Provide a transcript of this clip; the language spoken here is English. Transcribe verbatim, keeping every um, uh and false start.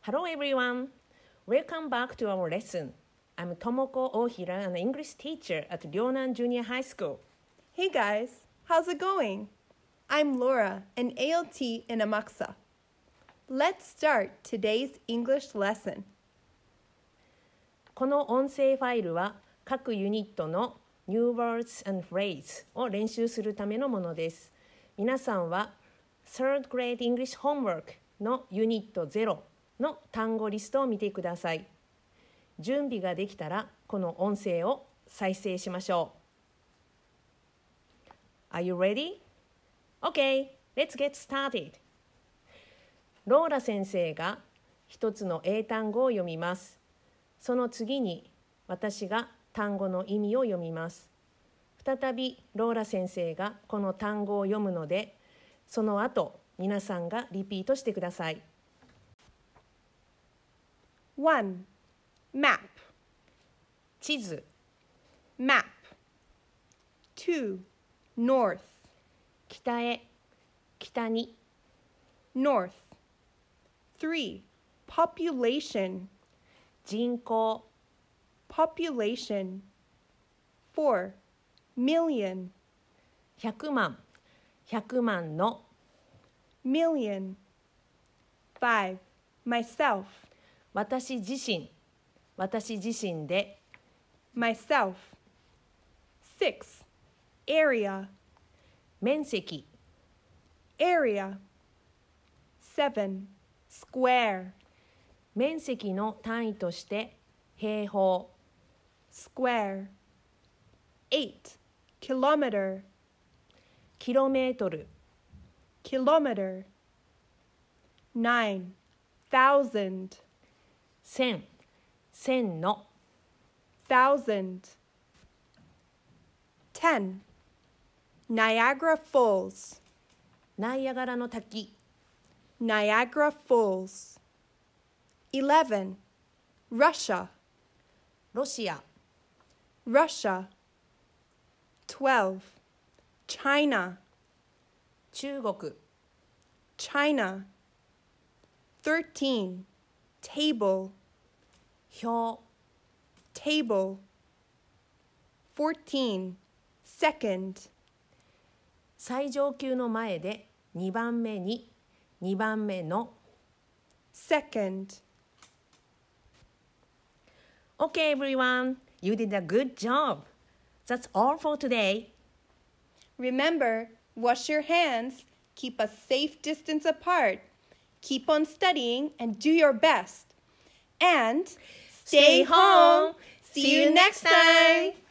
Hello everyone. Welcome back to our lesson. I'm Tomoko Ohira, an English teacher at Ryonan Junior High School. Hey guys, how's it going? I'm Laura, an A L T in Amakusa. Let's start today's English lesson. この音声ファイルは各ユニットの New Words and Phrase を練習するためのものです。皆さんは Third Grade English Homework のユニットゼロの単語リストを見てください。準備ができたらこの音声を再生しましょう。Are you ready? Okay, let's get started. ローラ先生が一つの英単語を読みます。その次に私が単語の意味を読みます。再びローラ先生がこの単語を読むので、その後皆さんがリピートしてください。 one. Map. 地図 Map. two. North. 北へ北に North. three. Population. 人口 Population. four. Million. ひゃくまんひゃくまんの Million. five. Myself. 私自身私自身で Myself. six. Area. 面積 Area. seven. Square. 面積の単位として平方 Square. eight. Kilometer. キロメートル Kilometer. nine. Thousand. 千千の Thousand. ten. Niagara Falls. ナイアガラの滝 Niagara Falls. eleven. Russia. ロシア Russia. twelve. China. 中国 China. thirteen. Table. 表 Table. fourteen. Second. 最上級の前でにばんめににばんめの Second. Okay everyone, you did a good job. That's all for today. Remember, wash your hands, keep a safe distance apart, keep on studying and do your best. And Stay home. See you next time.